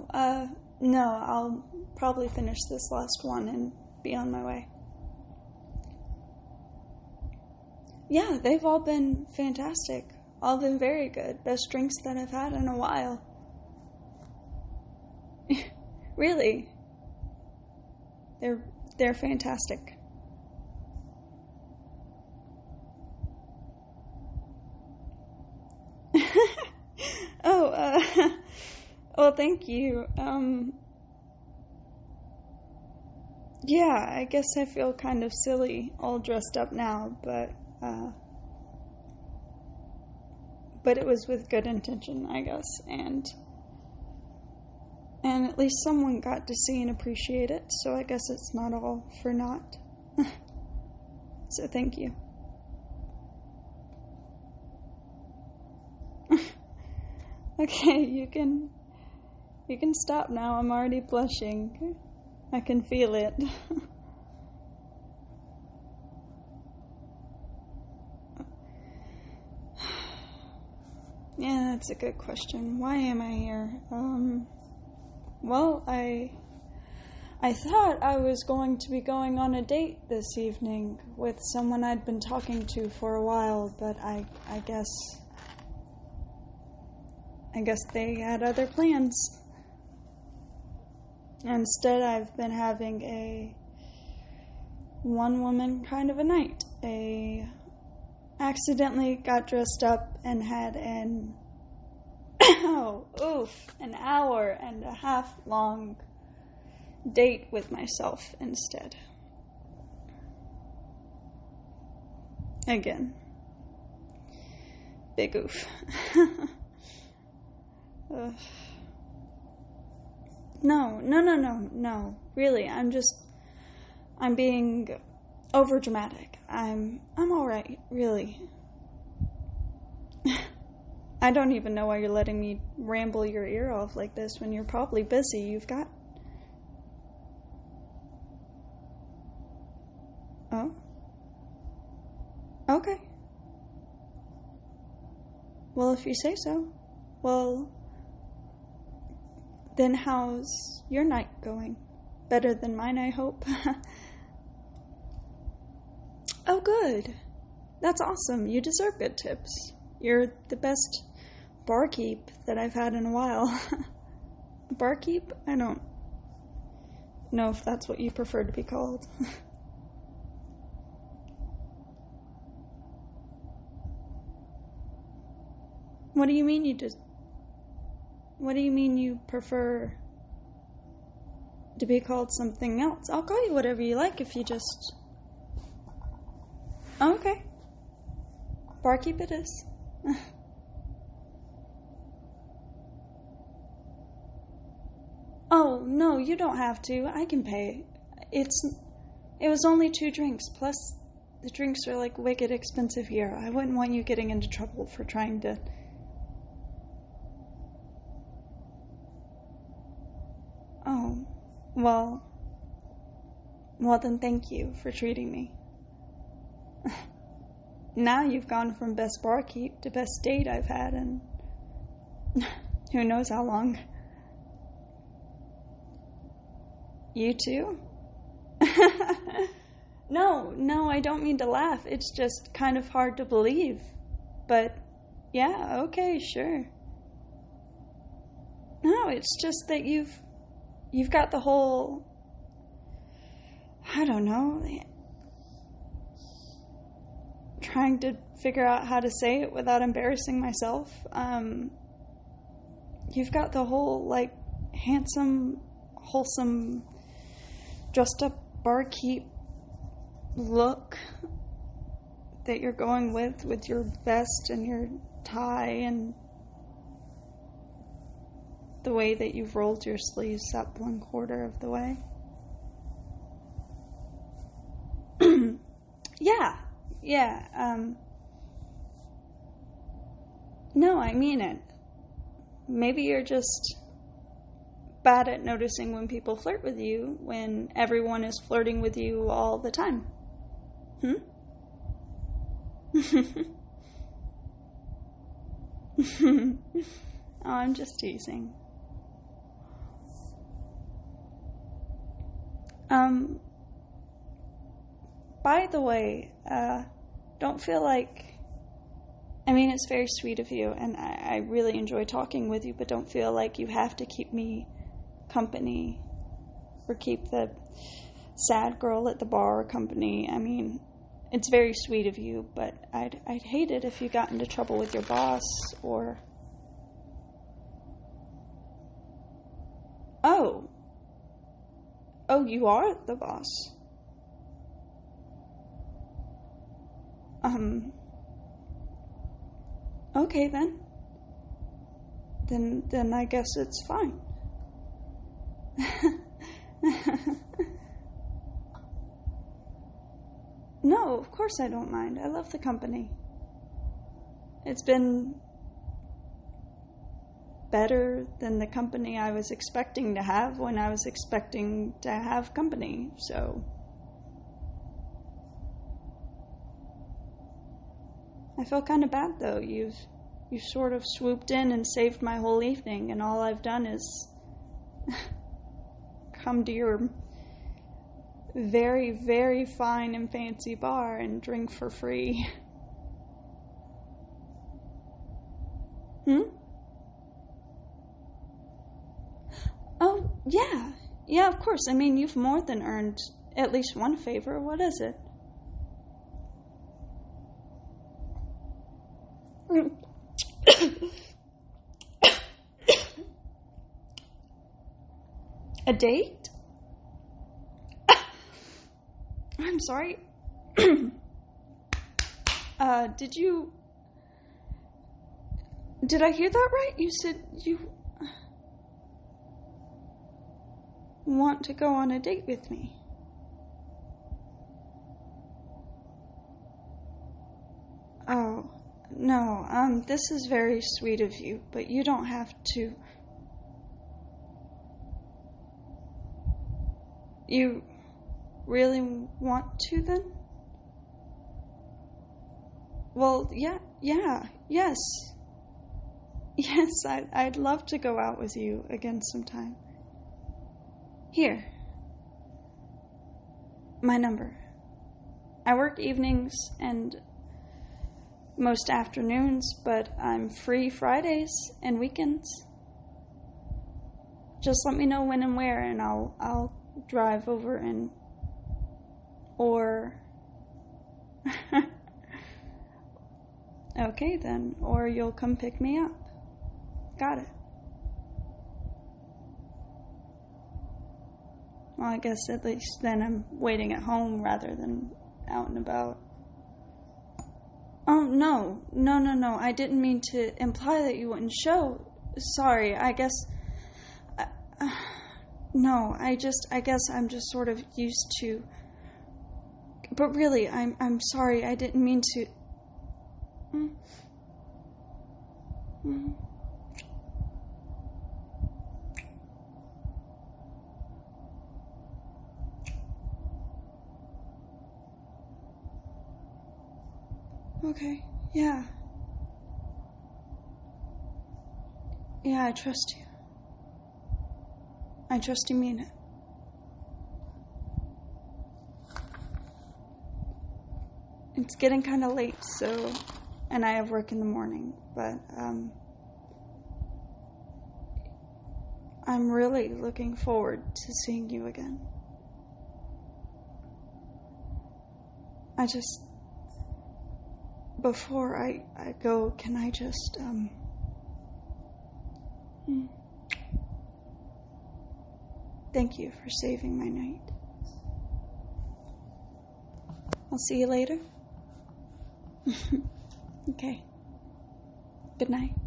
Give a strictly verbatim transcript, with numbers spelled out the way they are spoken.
uh, no, I'll probably finish this last one and be on my way. Yeah, they've all been fantastic. All been very good. Best drinks that I've had in a while. Really. They're, they're fantastic. oh, uh, well, thank you. Um, yeah, I guess I feel kind of silly all dressed up now, but, uh, but it was with good intention, I guess, and, and at least someone got to see and appreciate it, so I guess it's not all for naught. So thank you. Okay, you can, you can stop now. I'm already blushing. I can feel it. Yeah, that's a good question. Why am I here? Um, well, I, I thought I was going to be going on a date this evening with someone I'd been talking to for a while, but I, I guess... I guess they had other plans. Instead, I've been having a one-woman kind of a night. A accidentally got dressed up and had an oh, oof, an hour and a half long date with myself instead. Again. Big oof. Ugh. No, no, no, no, no. Really, I'm just, I'm being over dramatic. I'm, I'm alright, really. I don't even know why you're letting me ramble your ear off like this when you're probably busy. You've got... Oh? Okay. Well, if you say so. Well... Then how's your night going? Better than mine, I hope. Oh, good. That's awesome. You deserve good tips. You're the best barkeep that I've had in a while. Barkeep? I don't know if that's what you prefer to be called. What do you mean you just... What do you mean you prefer to be called something else? I'll call you whatever you like if you just... Oh, okay. Barkeep it is. Oh, no, you don't have to. I can pay. It's... It was only two drinks, plus the drinks are like wicked expensive here. I wouldn't want you getting into trouble for trying to... Oh, well, well then thank you for treating me. Now you've gone from best barkeep to best date I've had in who knows how long. You too? No, no, I don't mean to laugh. It's just kind of hard to believe. But, yeah, okay, sure. No, it's just that you've You've got the whole, I don't know, trying to figure out how to say it without embarrassing myself. Um, you've got the whole, like, handsome, wholesome, dressed up barkeep look that you're going with, with your vest and your tie and the way that you've rolled your sleeves up one quarter of the way. Yeah, yeah, um, no, I mean it. Maybe you're just bad at noticing when people flirt with you when everyone is flirting with you all the time. Hmm? Oh, I'm just teasing. Um, by the way, uh, don't feel like, I mean, it's very sweet of you, and I, I really enjoy talking with you, but don't feel like you have to keep me company, or keep the sad girl at the bar company. I mean, it's very sweet of you, but I'd, I'd hate it if you got into trouble with your boss, or... Oh. Oh, you are the boss. Um... Okay, then. Then, then I guess it's fine. No, of course I don't mind. I love the company. It's been better than the company I was expecting to have when I was expecting to have company, so... I feel kind of bad, though. You've, you've sort of swooped in and saved my whole evening, and all I've done is come to your very, very fine and fancy bar and drink for free. Hmm? Oh, yeah. Yeah, of course. I mean, you've more than earned at least one favor. What is it? A date? I'm sorry. uh, did you... Did I hear that right? You said you... want to go on a date with me? Oh... No, um, this is very sweet of you, but you don't have to. You really want to, then? Well, yeah, yeah, yes. Yes, I'd, I'd love to go out with you again sometime. Here. My number. I work evenings and most afternoons, but I'm free Fridays and weekends. Just let me know when and where, and I'll I'll drive over and or okay then, or you'll come pick me up. Got it. Well, I guess at least then I'm waiting at home rather than out and about. Oh, no, no, no, no, I didn't mean to imply that you wouldn't show. Sorry, I guess, uh, uh, no, I just, I guess I'm just sort of used to, but really, I'm, I'm sorry, I didn't mean to, mm. Mm. Okay, yeah. Yeah, I trust you. I trust you mean it. It's getting kind of late, so, and I have work in the morning, but, um, I'm really looking forward to seeing you again. I just... Before I, I go, can I just, um... Hmm. Thank you for saving my night. I'll see you later. Okay. Good night.